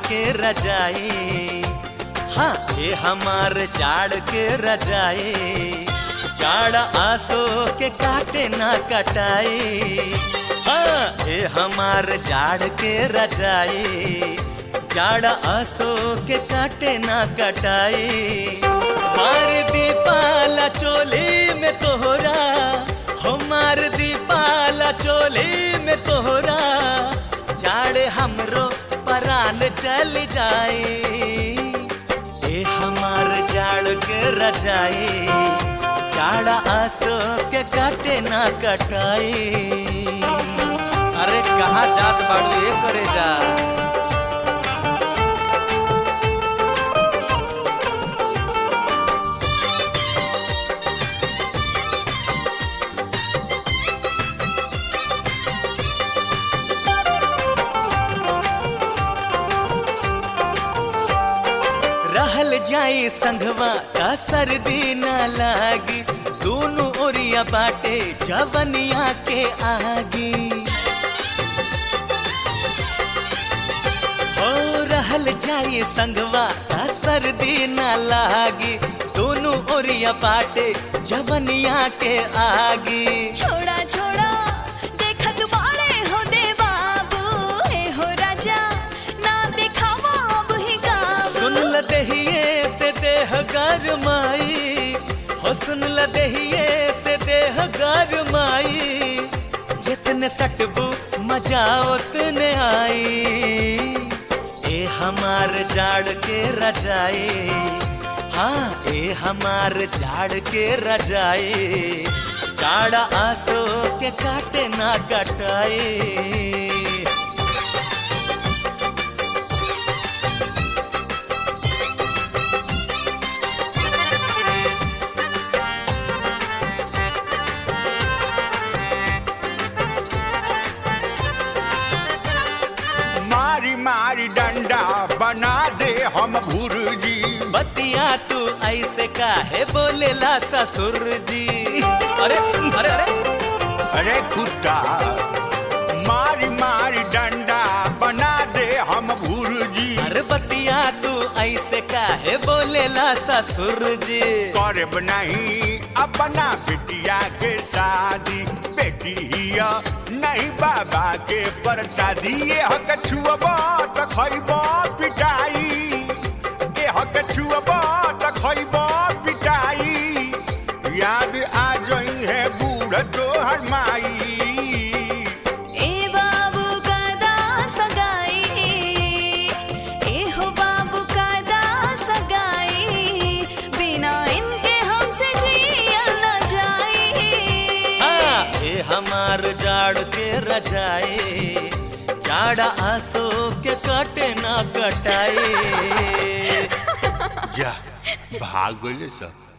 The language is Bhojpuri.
के रजाई। हाँ ये हमार जाड़ के रजाई, जाड़ा आंसू के काटे ना कटाई। हाँ ये हमार जाड़ के रजाई, जाड़ा आंसू के काटे ना कटाई। मार दी पाला चोली में तोहरा, हो मार दी पाला चोली में तोहरा, जाड़े हमरो परान चल जाए। ए हमार जाड़ के रजाई, जाड़ा आंसू के काटे ना कटाई। अरे कहाँ जात बाड़ू ये करे जा। रहल जाई संघवा का सर्दी न लागी, दोनों ओरिया बाटे जवनिया के आगी। ओ रहल जाई संघवा का सर्दी न लागी, दोनों ओरिया बाटे जवनिया के आगी। छोड़ा छोड़ा देखत बाड़े हो दे बाबू, हे हो राजा ना दिखावा अब ही गाबू। सुन ल दहिए से देह गरमाई, हो सुन ल दहिए से देह गरमाई, जितने सटबू मजा उतने आई। ए हमार जाड़ के रजाई, हाँ ए हमार जाड़ के रजाई, जाड़ा आंसू के काटे ना कटाई। मारी मारी डंडा बना दे हम भुर्जी। बतिया तू ऐसे काहे बोलेला ससुर जी। अरे अरे अरे अरे कुत्ता, मारी मारी डंडा बना दे हम भुर्जी। अरे बतिया तू ऐसे काहे बोलेला ससुर जी। करब नहीं अपना बिटिया के शादी, बेटिया नहीं बाबा के परसादी। ये हक छुअबा त खइबा पिटाई, ये हक छुअबा त खइबा पिटाई। याद आ जई है बूढ़ तोहर माई। ए बाबू का दा सगाई, ए हो बाबू का दा सगाई, बिना इनके हमसे जियल न जाई। हाँ ये हमार जाड़ के रजाई, जाड़ा आंसू के काटे ना कटाई। जा भाग गइले सब।